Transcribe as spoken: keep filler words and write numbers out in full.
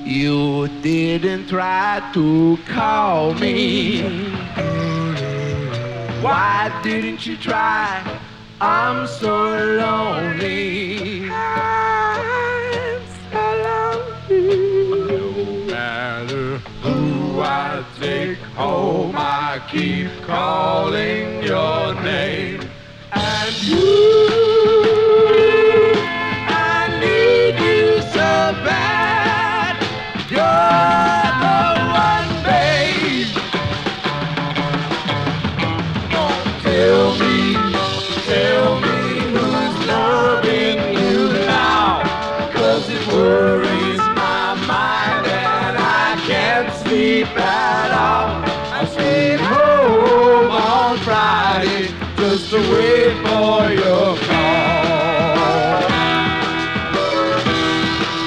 You didn't try to call me. Why didn't you try? I'm so lonely. I'm so lonely. No matter who I take home, I keep calling your name. And you, I need you so bad. You're the one, babe. Tell me, tell me who's loving you now, 'cause it worries my mind and I can't sleep at all. I stayed home on Friday just to wait for your